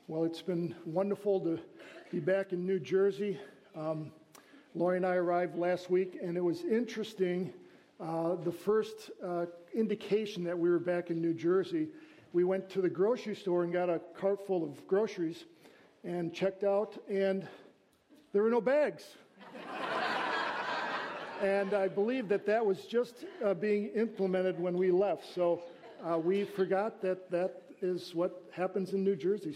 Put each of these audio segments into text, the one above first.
Well, it's been wonderful to be back in New Jersey. Lori and I arrived last week, and it was interesting. The first indication that we were back in New Jersey, we went to the grocery store and got a cart full of groceries and checked out, and there were no bags. And I believe that was just being implemented when we left. So we forgot that is what happens in New Jersey.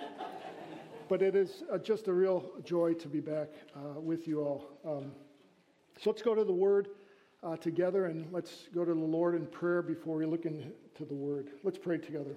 But it is just a real joy to be back with you all. So let's go to the Word together, and let's go to the Lord in prayer before we look into the Word. Let's pray together.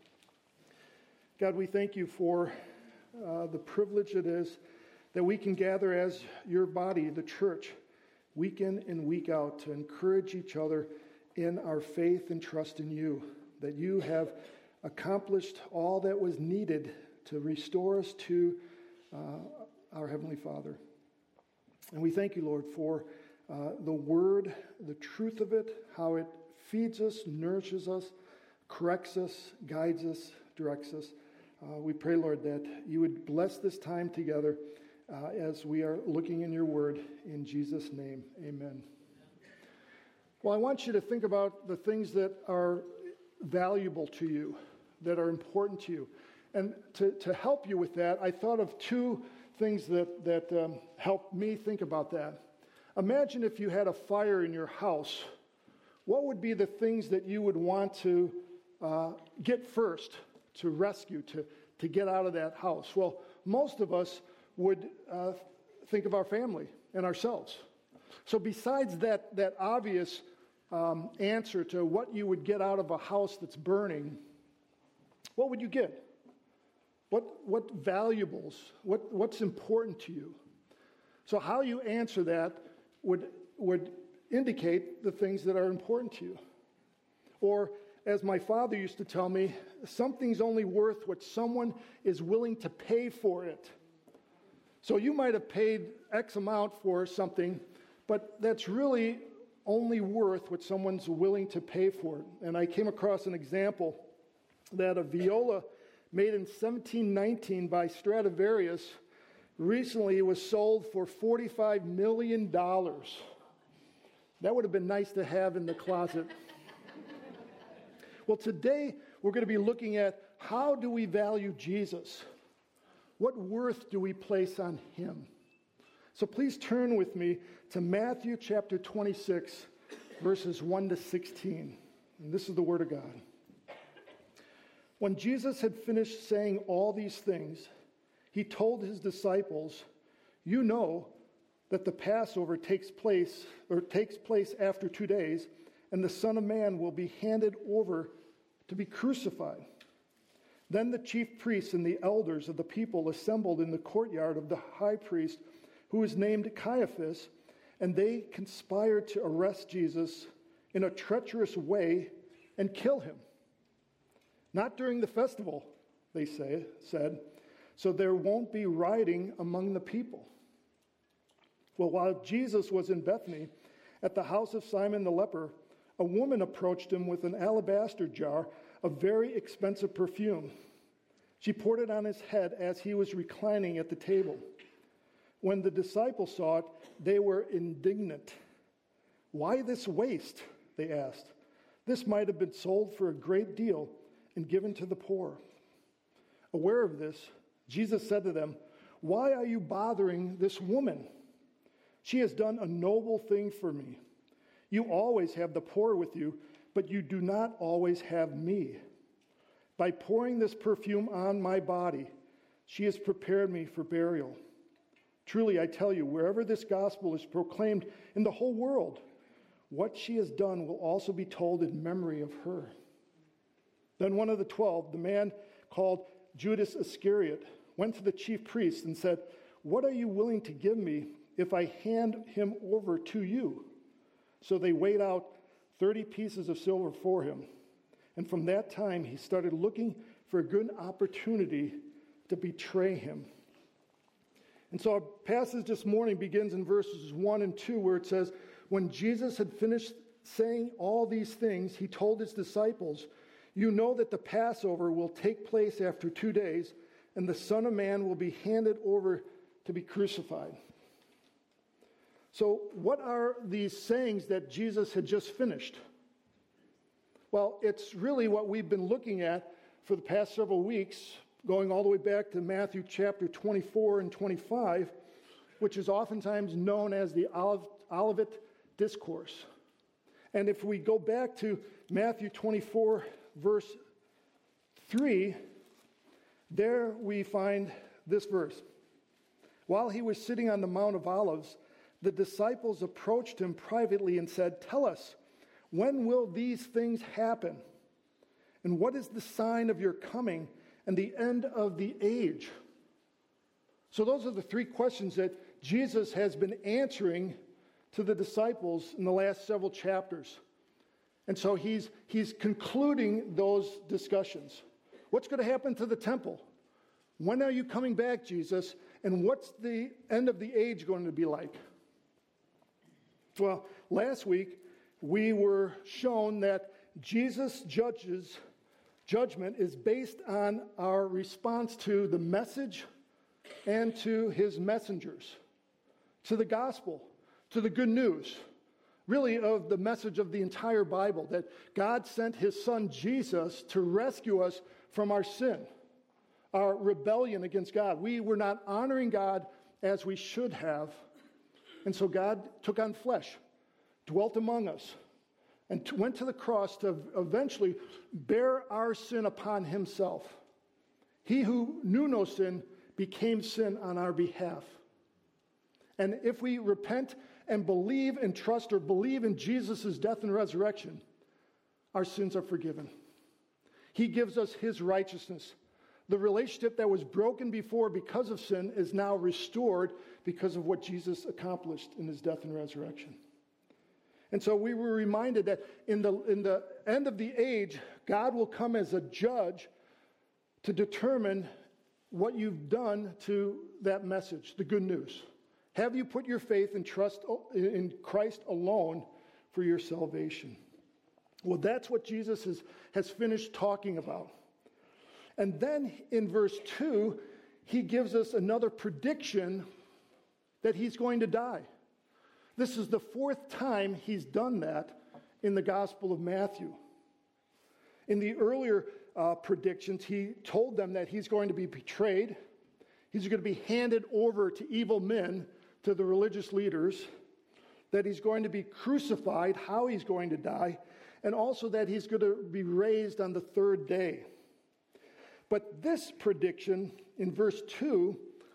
God, we thank you for the privilege it is that we can gather as your body, the church, week in and week out, to encourage each other in our faith and trust in you, that you have accomplished all that was needed to restore us to our Heavenly Father. And we thank you, Lord, for the Word, the truth of it, how it feeds us, nourishes us, corrects us, guides us, directs us. We pray, Lord, that you would bless this time together as we are looking in your Word. In Jesus' name, amen. Well, I want you to think about the things that are valuable to you, that are important to you. And to help you with that, I thought of two things that helped me think about that. Imagine if you had a fire in your house. What would be the things that you would want to get first, to rescue, to get out of that house? Well, most of us would think of our family and ourselves. So besides that obvious answer to what you would get out of a house that's burning, what would you get? What valuables? What's important to you? So how you answer that would indicate the things that are important to you. Or, as my father used to tell me, something's only worth what someone is willing to pay for it. So you might have paid X amount for something, but that's really only worth what someone's willing to pay for it. And I came across an example that a viola made in 1719 by Stradivarius recently was sold for $45 million. That would have been nice to have in the closet. Well, today we're going to be looking at how do we value Jesus? What worth do we place on him? So please turn with me to Matthew chapter 26, verses 1 to 16. And this is the Word of God. When Jesus had finished saying all these things, he told his disciples, "You know that the Passover takes place after 2 days, and the Son of Man will be handed over to be crucified." Then the chief priests and the elders of the people assembled in the courtyard of the high priest, who was named Caiaphas, and they conspired to arrest Jesus in a treacherous way and kill him. Not during the festival, they said, so there won't be rioting among the people. Well, while Jesus was in Bethany, at the house of Simon the leper, a woman approached him with an alabaster jar of very expensive perfume. She poured it on his head as he was reclining at the table. When the disciples saw it, they were indignant. "Why this waste?" they asked. "This might have been sold for a great deal and given to the poor." Aware of this, Jesus said to them, "Why are you bothering this woman? She has done a noble thing for me. You always have the poor with you, but you do not always have me. By pouring this perfume on my body, she has prepared me for burial. Truly, I tell you, wherever this gospel is proclaimed in the whole world, what she has done will also be told in memory of her." Then one of the 12, the man called Judas Iscariot, went to the chief priests and said, "What are you willing to give me if I hand him over to you?" So they weighed out 30 pieces of silver for him. And from that time, he started looking for a good opportunity to betray him. And so our passage this morning begins in verses 1 and 2, where it says, "When Jesus had finished saying all these things, he told his disciples, 'You know that the Passover will take place after 2 days, and the Son of Man will be handed over to be crucified. So what are these sayings that Jesus had just finished? Well, it's really what we've been looking at for the past several weeks, going all the way back to Matthew chapter 24 and 25, which is oftentimes known as the Olivet Discourse. And if we go back to Matthew 24, verse 3, there we find this verse. While he was sitting on the Mount of Olives, the disciples approached him privately and said, "Tell us, when will these things happen? And what is the sign of your coming and the end of the age?" So those are the three questions that Jesus has been answering to the disciples in the last several chapters. And so he's concluding those discussions. What's going to happen to the temple? When are you coming back, Jesus? And what's the end of the age going to be like? Well, last week we were shown that Jesus' judgment is based on our response to the message and to his messengers, to the gospel, to the good news, really of the message of the entire Bible, that God sent his son Jesus to rescue us from our sin, our rebellion against God. We were not honoring God as we should have, and so God took on flesh, dwelt among us, and went to the cross to eventually bear our sin upon himself. He who knew no sin became sin on our behalf. And if we repent and believe and trust or believe in Jesus' death and resurrection, our sins are forgiven. He gives us his righteousness. The relationship that was broken before because of sin is now restored because of what Jesus accomplished in his death and resurrection. And so we were reminded that in the end of the age, God will come as a judge to determine what you've done to that message, the good news. Have you put your faith and trust in Christ alone for your salvation? Well, that's what Jesus has finished talking about. And then in verse 2, he gives us another prediction that he's going to die. This is the fourth time he's done that in the Gospel of Matthew. In the earlier predictions, he told them that he's going to be betrayed. He's going to be handed over to evil men, to the religious leaders, that he's going to be crucified, how he's going to die, and also that he's going to be raised on the third day. But this prediction in verse 2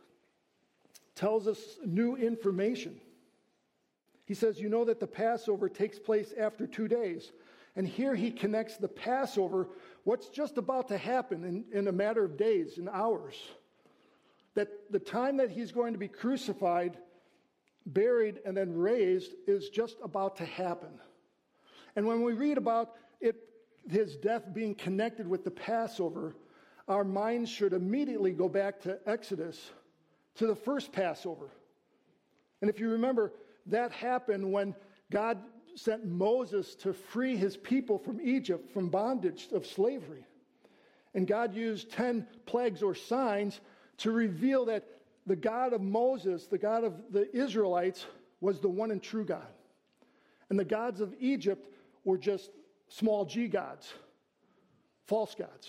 tells us new information. He says, you know that the Passover takes place after 2 days. And here he connects the Passover, what's just about to happen in a matter of days, in hours. That the time that he's going to be crucified, buried, and then raised is just about to happen. And when we read about it, his death being connected with the Passover, our minds should immediately go back to Exodus, to the first Passover. And if you remember, that happened when God sent Moses to free his people from Egypt, from bondage of slavery. And God used 10 plagues or signs to reveal that the God of Moses, the God of the Israelites, was the one and true God. And the gods of Egypt were just small g gods, false gods.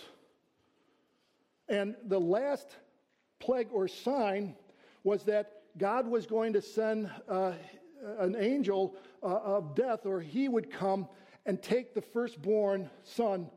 And the last plague or sign was that God was going to send an angel of death, or he would come and take the firstborn son.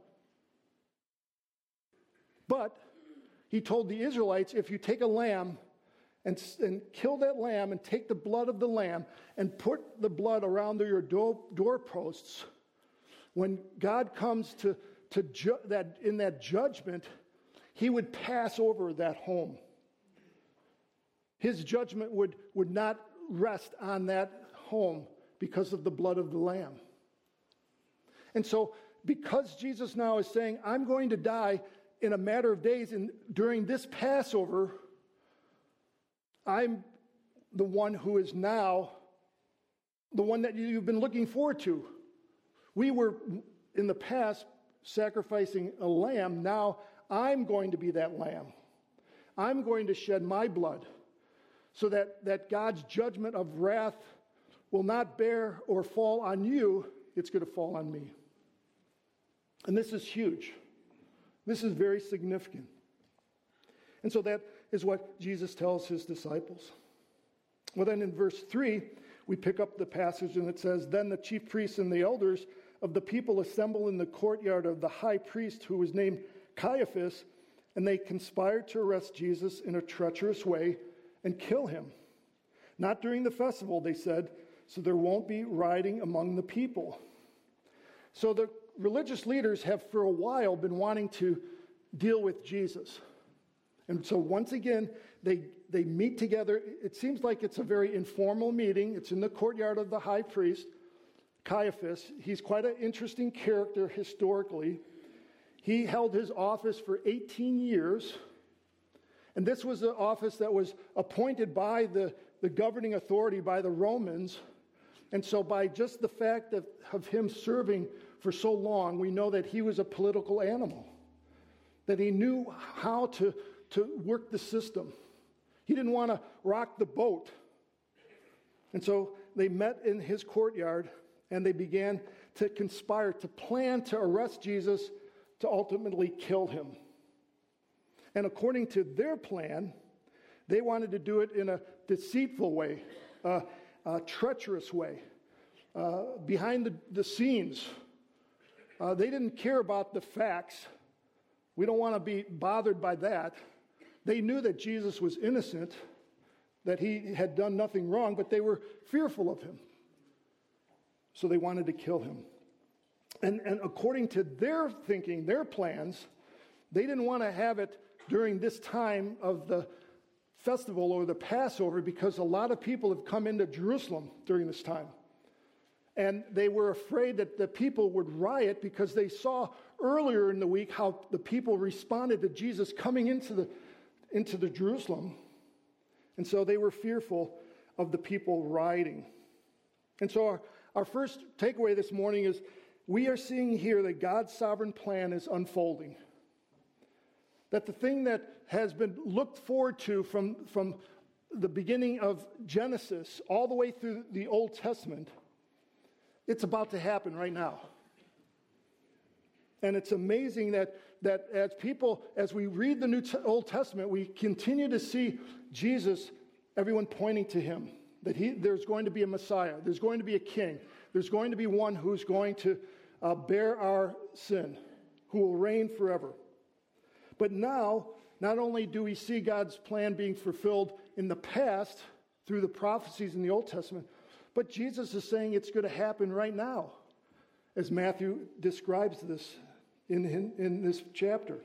But he told the Israelites, if you take a lamb and kill that lamb and take the blood of the lamb and put the blood around your doorposts, when God comes to that in that judgment, he would pass over that home. His judgment would not rest on that home because of the blood of the lamb. And so, because Jesus now is saying, I'm going to die in a matter of days, and during this Passover, I'm the one who is now the one that you've been looking forward to. We were, in the past, sacrificing a lamb. Now, I'm going to be that lamb. I'm going to shed my blood so that God's judgment of wrath will not bear or fall on you. It's going to fall on me. And this is huge. This is very significant. And so that is what Jesus tells his disciples. Well, then in verse 3, we pick up the passage and it says, Then the chief priests and the elders of the people assembled in the courtyard of the high priest, who was named Caiaphas, and they conspired to arrest Jesus in a treacherous way and kill him. Not during the festival, they said, so there won't be rioting among the people. So the religious leaders have for a while been wanting to deal with Jesus. And so once again, they meet together. It seems like it's a very informal meeting. It's in the courtyard of the high priest, Caiaphas. He's quite an interesting character historically. He held his office for 18 years. And this was the office that was appointed by the governing authority, by the Romans. And so by just the fact of him serving for so long, we know that he was a political animal, that he knew how to work the system. He didn't want to rock the boat. And so they met in his courtyard, and they began to conspire, to plan to arrest Jesus, to ultimately kill him. And according to their plan, they wanted to do it in a deceitful way, a treacherous way, behind the scenes. They didn't care about the facts. We don't want to be bothered by that. They knew that Jesus was innocent, that he had done nothing wrong, but they were fearful of him. So they wanted to kill him. And according to their thinking, their plans, they didn't want to have it during this time of the festival or the Passover, because a lot of people have come into Jerusalem during this time. And they were afraid that the people would riot because they saw earlier in the week how the people responded to Jesus coming into the Jerusalem. And so they were fearful of the people rioting. And so our first takeaway this morning is we are seeing here that God's sovereign plan is unfolding. That the thing that has been looked forward to from the beginning of Genesis all the way through the Old Testament, it's about to happen right now. And it's amazing that as we read the Old Testament, we continue to see Jesus, everyone pointing to him, that there's going to be a Messiah, there's going to be a king, there's going to be one who's going to bear our sin, who will reign forever. But now, not only do we see God's plan being fulfilled in the past through the prophecies in the Old Testament, but Jesus is saying it's going to happen right now, as Matthew describes this in this chapter.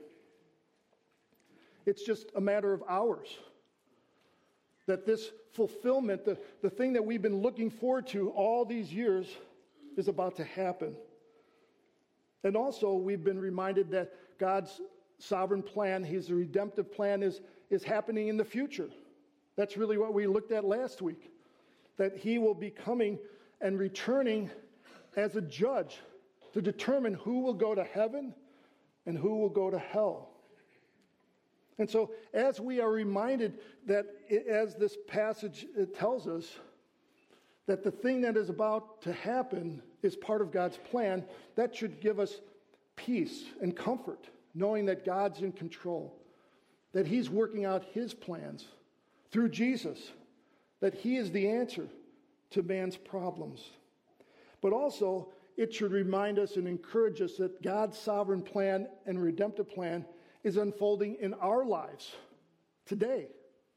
It's just a matter of hours that this fulfillment, the thing that we've been looking forward to all these years, is about to happen. And also, we've been reminded that God's sovereign plan, his redemptive plan, is happening in the future. That's really what we looked at last week, that he will be coming and returning as a judge to determine who will go to heaven and who will go to hell. And so as we are reminded that, as this passage tells us, that the thing that is about to happen is part of God's plan, that should give us peace and comfort, knowing that God's in control, that he's working out his plans through Jesus, that he is the answer to man's problems. But also, it should remind us and encourage us that God's sovereign plan and redemptive plan is unfolding in our lives today.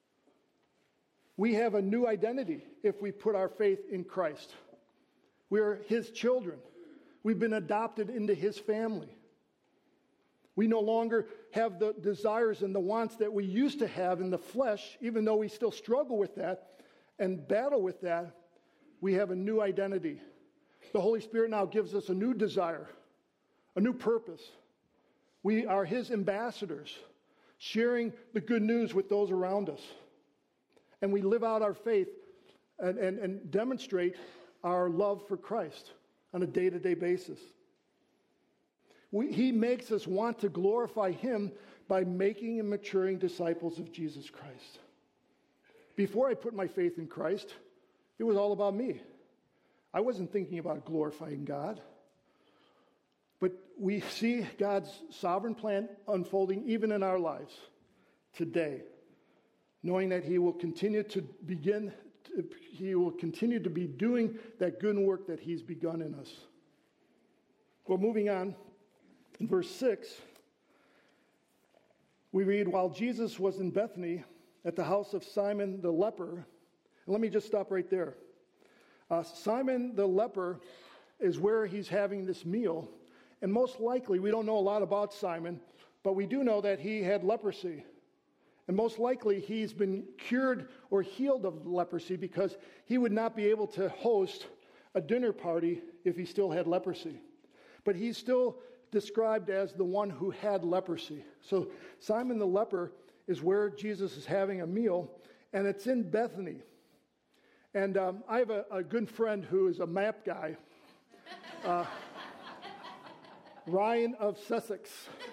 We have a new identity if we put our faith in Christ. We are his children. We've been adopted into his family. We no longer have the desires and the wants that we used to have in the flesh, even though we still struggle with that and battle with that. We have a new identity. The Holy Spirit now gives us a new desire, a new purpose. We are his ambassadors, sharing the good news with those around us. And we live out our faith and demonstrate our love for Christ on a day-to-day basis. He makes us want to glorify him by making and maturing disciples of Jesus Christ. Before I put my faith in Christ, it was all about me. I wasn't thinking about glorifying God. But we see God's sovereign plan unfolding even in our lives today, knowing that He will continue to be doing that good work that He's begun in us. Well, moving on, in verse 6, we read, while Jesus was in Bethany at the house of Simon the leper, and let me just stop right there. Simon the leper is where he's having this meal, and most likely, we don't know a lot about Simon, but we do know that he had leprosy. And most likely, he's been cured or healed of leprosy because he would not be able to host a dinner party if he still had leprosy. But he's still described as the one who had leprosy. So Simon the leper is where Jesus is having a meal, and it's in Bethany. And I have a good friend who is a map guy, Ryan of Sussex.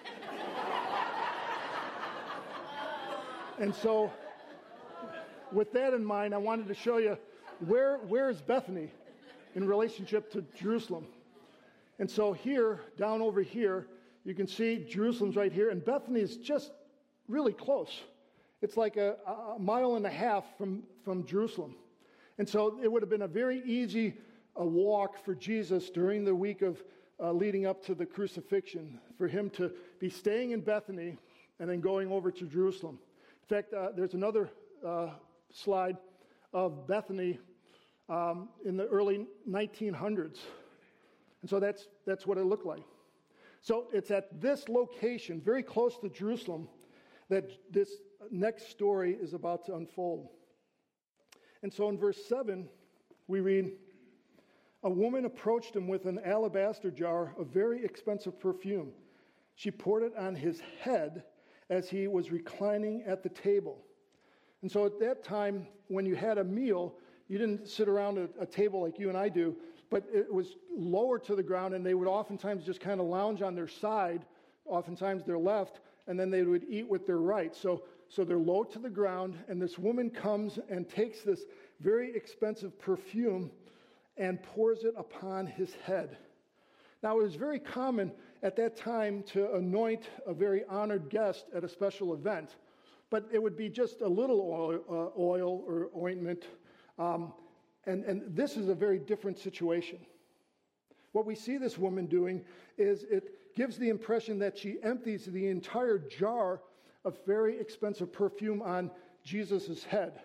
And so, with that in mind, I wanted to show you where is Bethany in relationship to Jerusalem. And so here, down over here, you can see Jerusalem's right here, and Bethany is just really close. It's like a mile and a half from Jerusalem. And so it would have been a very easy walk for Jesus during the week of leading up to the crucifixion, for him to be staying in Bethany and then going over to Jerusalem. In fact, there's another slide of Bethany in the early 1900s. And so that's what it looked like. So it's at this location, very close to Jerusalem, that this next story is about to unfold. And so in verse 7, we read, a woman approached him with an alabaster jar of very expensive perfume. She poured it on his head as he was reclining at the table. And so at that time, when you had a meal, you didn't sit around a table like you and I do, but it was lower to the ground, and they would oftentimes just kind of lounge on their side, oftentimes their left, and then they would eat with their right. So they're low to the ground, and this woman comes and takes this very expensive perfume and pours it upon his head. Now, it was very common at that time to anoint a very honored guest at a special event, but it would be just a little oil or ointment, and this is a very different situation. What we see this woman doing is it gives the impression that she empties the entire jar of very expensive perfume on Jesus' head.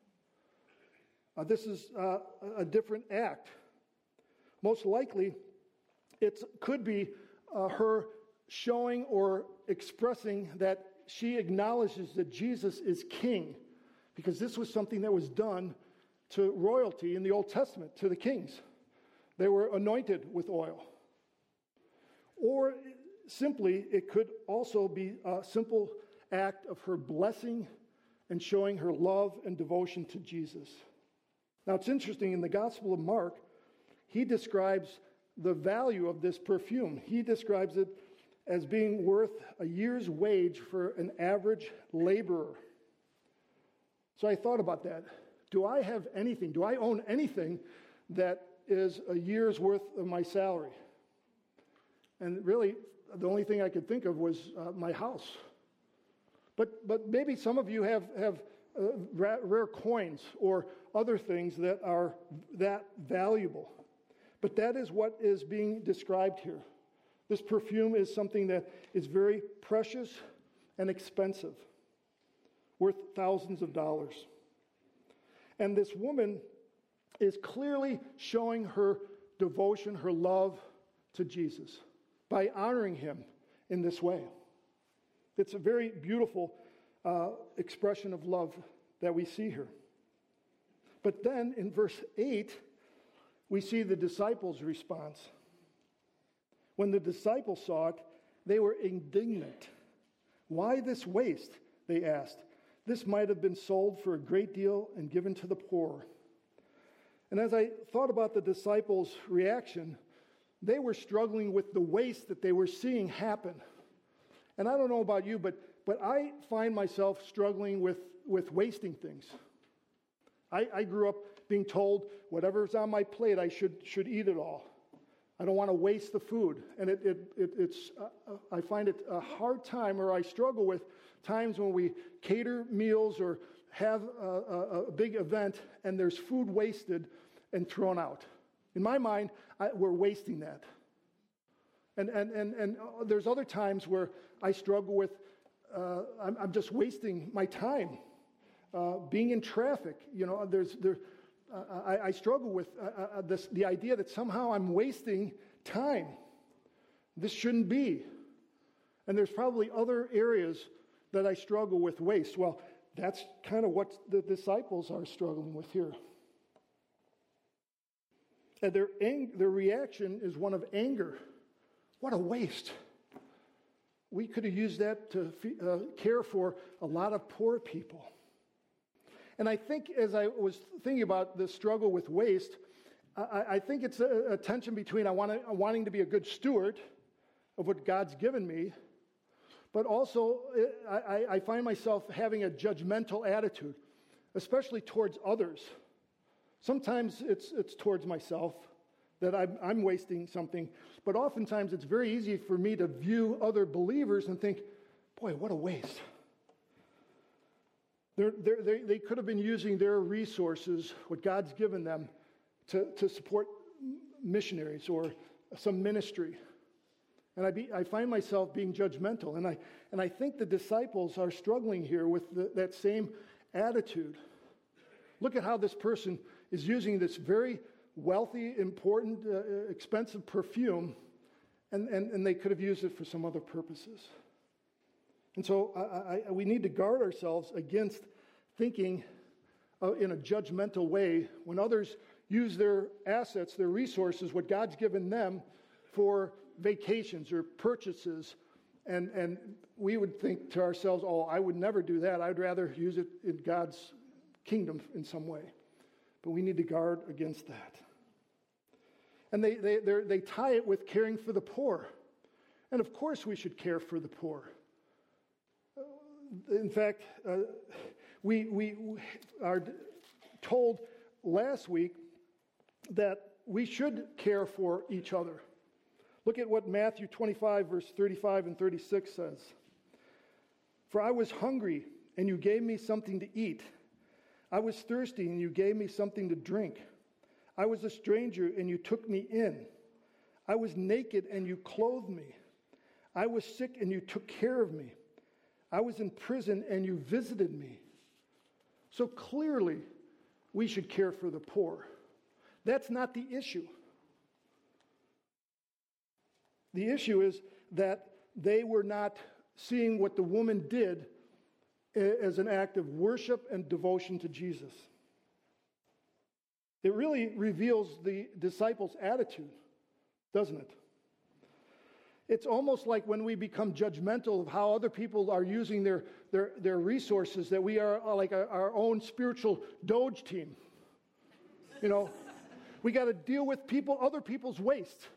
This is a different act. Most likely, it could be her showing or expressing that she acknowledges that Jesus is king, because this was something that was done to royalty in the Old Testament, to the kings. They were anointed with oil. Or simply, it could also be a simple act of her blessing and showing her love and devotion to Jesus. Now, it's interesting, in the Gospel of Mark, he describes the value of this perfume. He describes it as being worth a year's wage for an average laborer. So I thought about that. Do I have anything? Do I own anything that is a year's worth of my salary? And really, the only thing I could think of was my house. But maybe some of you have rare coins or other things that are that valuable. But that is what is being described here. This perfume is something that is very precious and expensive, worth thousands of dollars. And this woman is clearly showing her devotion, her love to Jesus by honoring him in this way. It's a very beautiful expression of love that we see here. But then in verse 8, we see the disciples' response. When the disciples saw it, they were indignant. Why this waste? They asked. This might have been sold for a great deal and given to the poor. And as I thought about the disciples' reaction, they were struggling with the waste that they were seeing happen. And I don't know about you, but But I find myself struggling with wasting things. I grew up being told whatever's on my plate, I should eat it all. I don't want to waste the food. And I find it a hard time, or I struggle with times when we cater meals or have a big event and there's food wasted and thrown out. In my mind, we're wasting that. And there's other times where I struggle with, I'm just wasting my time. Being in traffic, I struggle with the idea that somehow I'm wasting time. This shouldn't be. And there's probably other areas that I struggle with waste. Well, that's kind of what the disciples are struggling with here. And their reaction is one of anger. What a waste. We could have used that to care for a lot of poor people. And I think as I was thinking about the struggle with waste, I think it's a tension between wanting to be a good steward of what God's given me, but also I find myself having a judgmental attitude, especially towards others. Sometimes it's towards myself that I'm wasting something, but oftentimes it's very easy for me to view other believers and think, boy, what a waste. They could have been using their resources, what God's given them, to support missionaries or some ministry. And I find myself being judgmental. And I think the disciples are struggling here with that same attitude. Look at how this person is using this very wealthy, important, expensive perfume, and they could have used it for some other purposes. And so we need to guard ourselves against thinking in a judgmental way when others use their assets, their resources, what God's given them for vacations or purchases. And we would think to ourselves, oh, I would never do that. I'd rather use it in God's kingdom in some way. But we need to guard against that. And they tie it with caring for the poor. And of course we should care for the poor. In fact, we are told last week that we should care for each other. Look at what Matthew 25, verse 35 and 36 says. For I was hungry, and you gave me something to eat. I was thirsty, and you gave me something to drink. I was a stranger, and you took me in. I was naked, and you clothed me. I was sick, and you took care of me. I was in prison, and you visited me. So clearly, we should care for the poor. That's not the issue. The issue is that they were not seeing what the woman did as an act of worship and devotion to Jesus. It really reveals the disciples' attitude, doesn't it? It's almost like when we become judgmental of how other people are using their resources, that we are like our own spiritual Doge team. You know, we got to deal with other people's waste.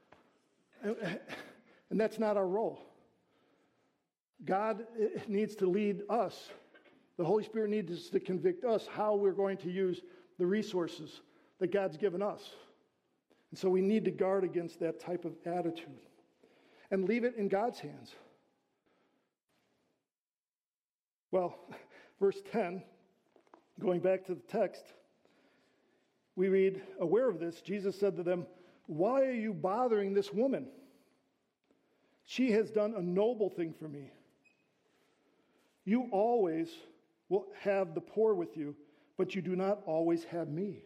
And that's not our role. God needs to lead us. The Holy Spirit needs to convict us how we're going to use the resources that God's given us. And so we need to guard against that type of attitude and leave it in God's hands. Well, verse 10, going back to the text, we read, aware of this, Jesus said to them, why are you bothering this woman? She has done a noble thing for me. You always will have the poor with you, but you do not always have me.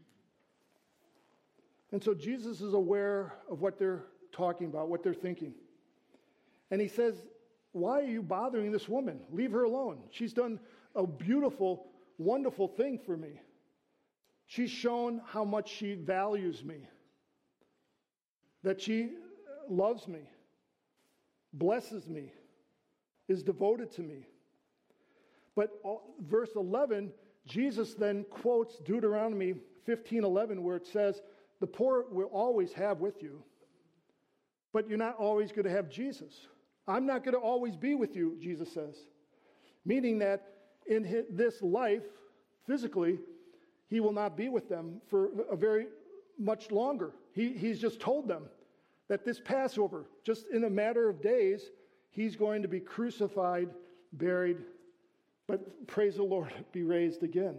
And so Jesus is aware of what they're talking about, what they're thinking. And he says, why are you bothering this woman? Leave her alone. She's done a beautiful, wonderful thing for me. She's shown how much she values me, that she loves me, blesses me, is devoted to me. But verse 11, Jesus then quotes Deuteronomy 15:11, where it says, the poor will always have with you, but you're not always going to have Jesus. I'm not going to always be with you, Jesus says. Meaning that in this life, physically, he will not be with them for a very much longer. He's just told them that this Passover, just in a matter of days, he's going to be crucified, buried, but praise the Lord, be raised again.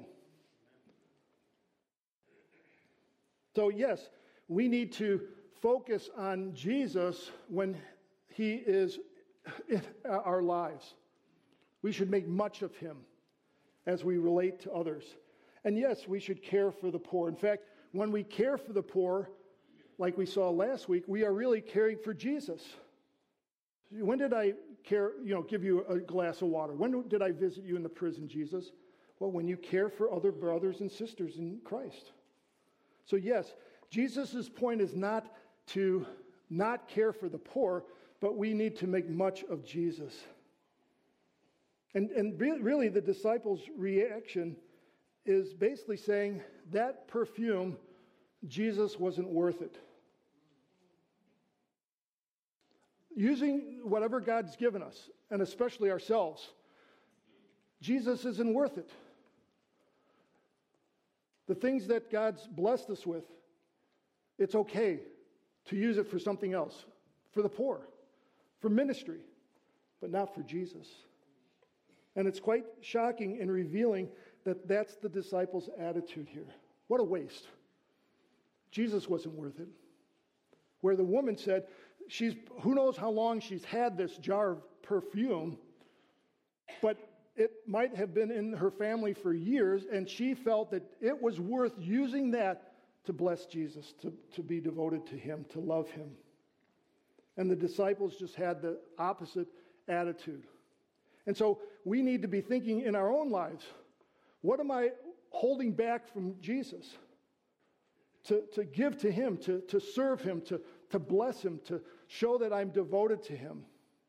So yes, we need to focus on Jesus when he is in our lives. We should make much of him as we relate to others. And yes, we should care for the poor. In fact, when we care for the poor, like we saw last week, we are really caring for Jesus. When did I give you a glass of water? When did I visit you in the prison, Jesus? Well, when you care for other brothers and sisters in Christ. So yes, Jesus' point is not to not care for the poor, but we need to make much of Jesus. And really the disciples' reaction is basically saying that perfume, Jesus wasn't worth it. Using whatever God's given us, and especially ourselves, Jesus isn't worth it. The things that God's blessed us with, it's okay to use it for something else, for the poor, for ministry, but not for Jesus. And it's quite shocking and revealing that that's the disciples' attitude here. What a waste. Jesus wasn't worth it. Where the woman said, who knows how long she's had this jar of perfume, but it might have been in her family for years, and she felt that it was worth using that to bless Jesus, to be devoted to him, to love him. And the disciples just had the opposite attitude. And so we need to be thinking in our own lives, what am I holding back from Jesus? To give to him, to serve him, to bless him, to show that I'm devoted to him.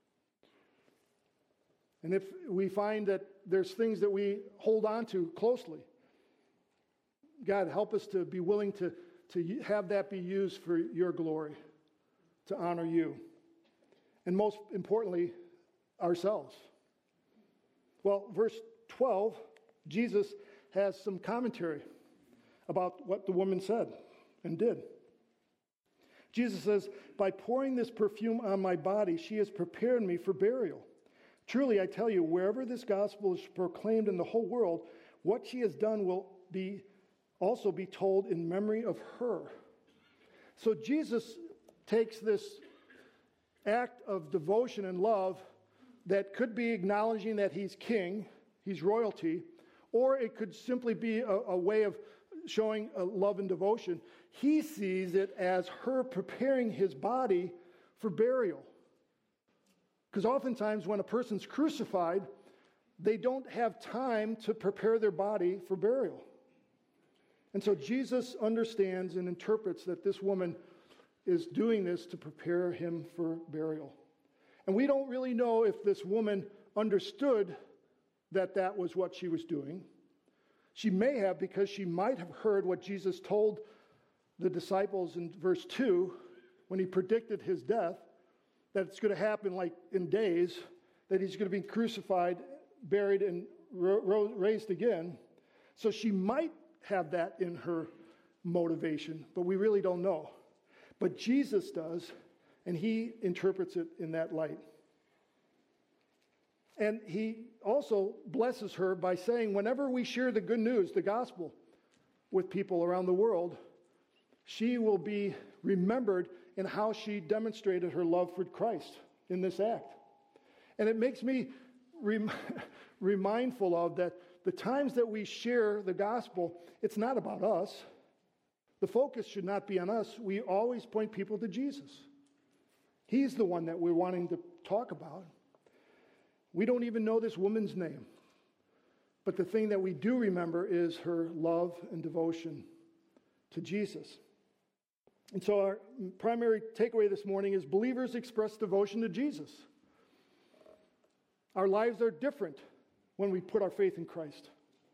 And if we find that there's things that we hold on to closely, God, help us to be willing to have that be used for your glory, to honor you. And most importantly, ourselves. Well, verse 12, Jesus has some commentary about what the woman said and did. Jesus says, by pouring this perfume on my body, she has prepared me for burial. Truly, I tell you, wherever this gospel is proclaimed in the whole world, what she has done will also be told in memory of her. So Jesus takes this act of devotion and love that could be acknowledging that he's king, he's royalty, or it could simply be a way of showing love and devotion. He sees it as her preparing his body for burial. Because oftentimes when a person's crucified, they don't have time to prepare their body for burial. And so Jesus understands and interprets that this woman is doing this to prepare him for burial. And we don't really know if this woman understood that that was what she was doing. She may have, because she might have heard what Jesus told the disciples in verse 2 when he predicted his death, that it's going to happen like in days, that he's going to be crucified, buried, and raised again. So she might have that in her motivation, but we really don't know. But Jesus does, and he interprets it in that light. And he also blesses her by saying, whenever we share the good news, the gospel, with people around the world, she will be remembered in how she demonstrated her love for Christ in this act. And it makes me remindful of that the times that we share the gospel, it's not about us. The focus should not be on us. We always point people to Jesus. He's the one that we're wanting to talk about. We don't even know this woman's name. But the thing that we do remember is her love and devotion to Jesus. And so our primary takeaway this morning is believers express devotion to Jesus. Our lives are different when we put our faith in Christ.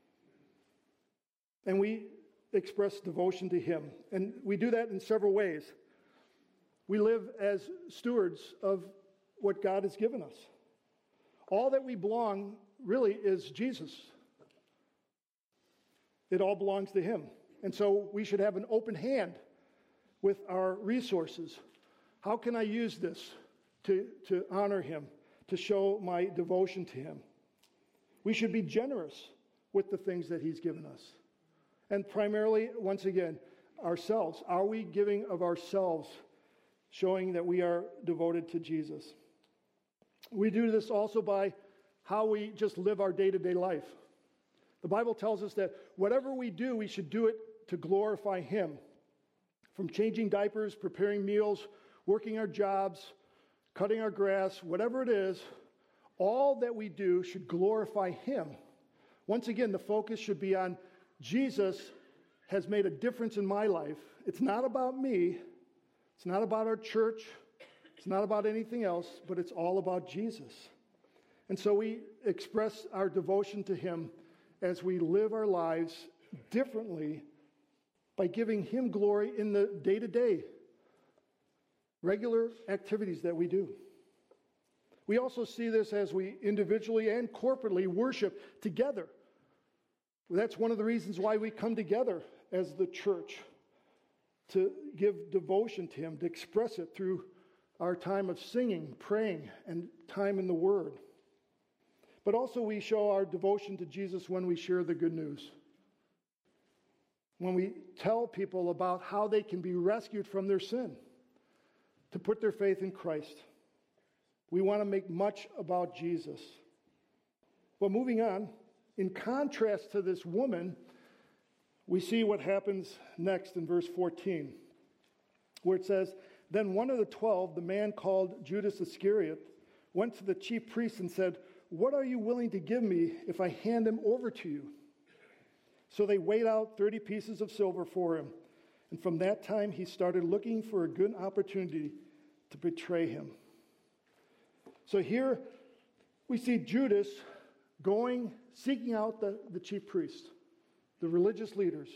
And we express devotion to him. And we do that in several ways. We live as stewards of what God has given us. All that we belong really is Jesus. It all belongs to Him. And so we should have an open hand with our resources. How can I use this to honor Him, to show my devotion to Him? We should be generous with the things that He's given us. And primarily, once again, ourselves. Are we giving of ourselves, showing that we are devoted to Jesus? We do this also by how we just live our day-to-day life. The Bible tells us that whatever we do, we should do it to glorify Him. From changing diapers, preparing meals, working our jobs, cutting our grass, whatever it is, all that we do should glorify Him. Once again, the focus should be on Jesus has made a difference in my life. It's not about me. It's not about our church. It's not about anything else, but it's all about Jesus. And so we express our devotion to Him as we live our lives differently by giving Him glory in the day-to-day, regular activities that we do. We also see this as we individually and corporately worship together. That's one of the reasons why we come together as the church, to give devotion to Him, to express it through our time of singing, praying, and time in the Word. But also we show our devotion to Jesus when we share the good news. When we tell people about how they can be rescued from their sin, to put their faith in Christ. We want to make much about Jesus. Well, moving on, in contrast to this woman, we see what happens next in verse 14, where it says, "Then one of the 12, the man called Judas Iscariot, went to the chief priests and said, 'What are you willing to give me if I hand him over to you?' So they weighed out 30 pieces of silver for him. And from that time, he started looking for a good opportunity to betray him." So here we see Judas going, seeking out the chief priests, the religious leaders.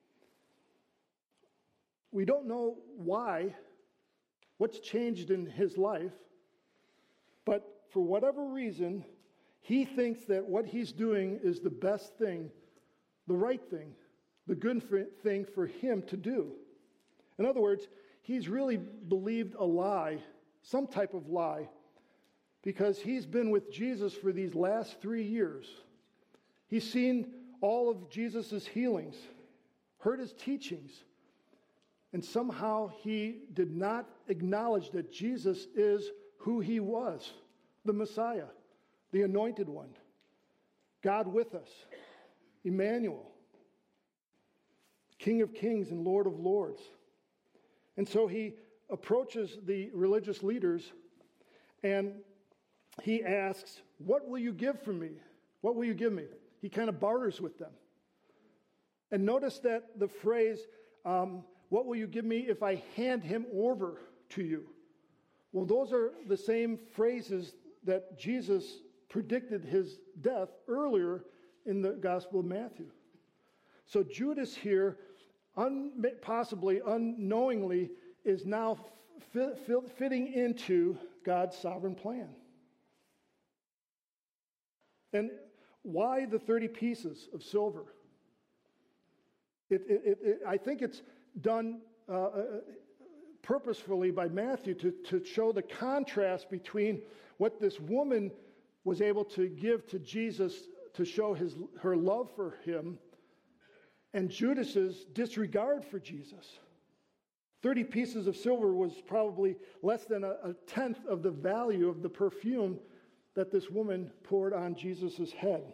We don't know why, what's changed in his life, but for whatever reason, he thinks that what he's doing is the best thing, the right thing, the good thing for him to do. In other words, he's really believed a lie, some type of lie, because he's been with Jesus for these last 3 years. He's seen all of Jesus' healings, heard his teachings, and somehow he did not acknowledge that Jesus is who he was, the Messiah, the Anointed One, God with us, Emmanuel, King of Kings and Lord of Lords. And so he approaches the religious leaders and he asks, "What will you give for me? What will you give me?" He kind of barters with them. And notice that the phrase, "What will you give me if I hand him over to you?" Well, those are the same phrases that Jesus predicted his death earlier in the Gospel of Matthew. So Judas here, possibly unknowingly, is now fitting into God's sovereign plan. And why the 30 pieces of silver? I think it's done purposefully by Matthew to show the contrast between what this woman was able to give to Jesus to show her love for him and Judas's disregard for Jesus. 30 pieces of silver was probably less than a tenth of the value of the perfume that this woman poured on Jesus' head.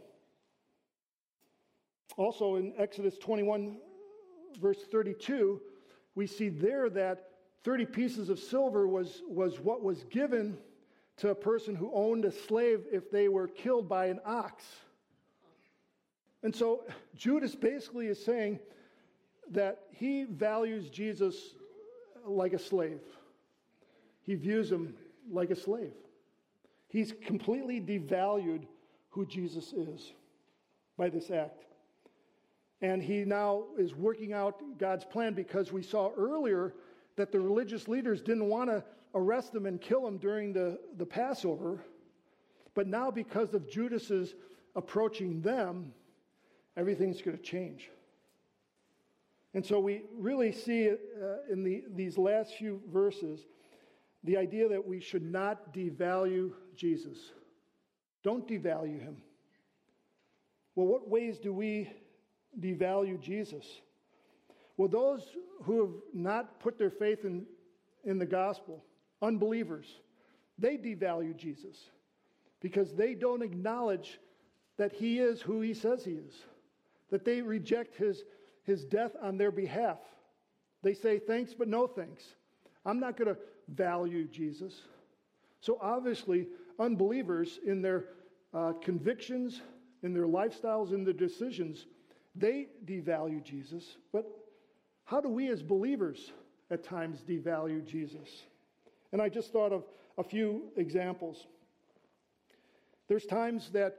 Also in Exodus 21, verse 32, we see there that 30 pieces of silver was what was given to a person who owned a slave if they were killed by an ox. And so Judas basically is saying that he values Jesus like a slave. He views him like a slave. He's completely devalued who Jesus is by this act. And he now is working out God's plan because we saw earlier that the religious leaders didn't want to arrest him and kill him during the Passover. But now, because of Judas's approaching them, everything's going to change. And so we really see in these last few verses the idea that we should not devalue Jesus. Don't devalue him. Well, what ways do we devalue Jesus? Well, those who have not put their faith in the gospel, unbelievers, they devalue Jesus because they don't acknowledge that he is who he says he is, that they reject his death on their behalf. They say thanks, but no thanks. I'm not going to value Jesus. So obviously, unbelievers in their convictions, in their lifestyles, in their decisions, they devalue Jesus. But how do we as believers at times devalue Jesus? And I just thought of a few examples. There's times that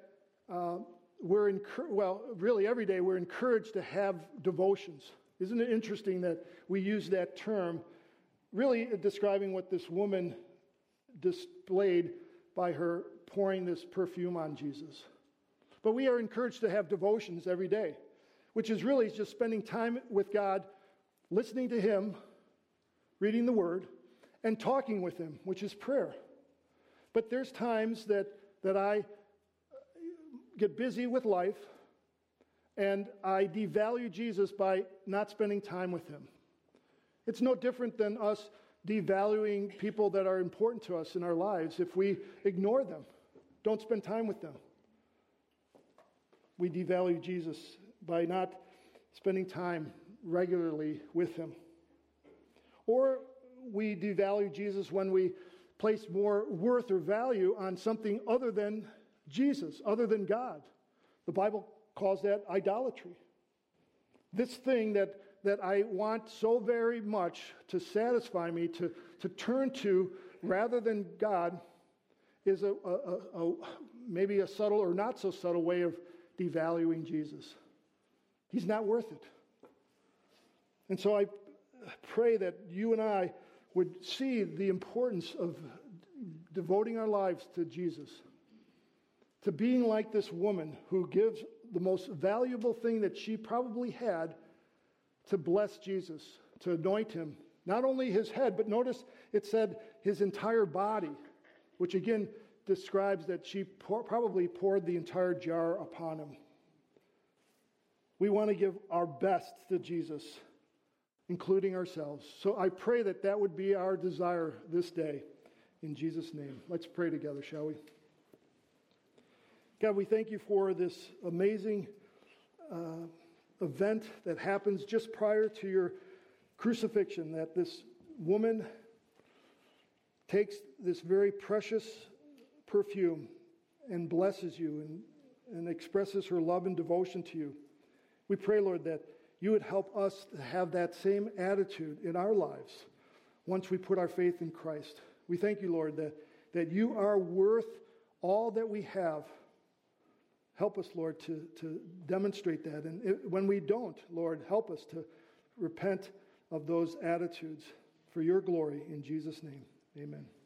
really every day we're encouraged to have devotions. Isn't it interesting that we use that term, really describing what this woman displayed by her pouring this perfume on Jesus? But we are encouraged to have devotions every day, which is really just spending time with God, listening to him, reading the word, and talking with him, which is prayer. But there's times that I get busy with life and I devalue Jesus by not spending time with him. It's no different than us devaluing people that are important to us in our lives if we ignore them, don't spend time with them. We devalue Jesus by not spending time regularly with him. Or we devalue Jesus when we place more worth or value on something other than Jesus, other than God. The Bible calls that idolatry. This thing that I want so very much to satisfy me, to turn to rather than God, is maybe a subtle or not so subtle way of devaluing Jesus. He's not worth it. And so I pray that you and I would see the importance of devoting our lives to Jesus, to being like this woman who gives the most valuable thing that she probably had to bless Jesus, to anoint him. Not only his head, but notice it said his entire body, which again describes that she probably poured the entire jar upon him. We want to give our best to Jesus, including ourselves. So I pray that that would be our desire this day. In Jesus' name. Let's pray together, shall we? God, we thank you for this amazing event that happens just prior to your crucifixion, that this woman takes this very precious perfume and blesses you and expresses her love and devotion to you. We pray, Lord, that you would help us to have that same attitude in our lives once we put our faith in Christ. We thank you, Lord, that you are worth all that we have. Help us, Lord, to demonstrate that. And when we don't, Lord, help us to repent of those attitudes for your glory. In Jesus' name, amen.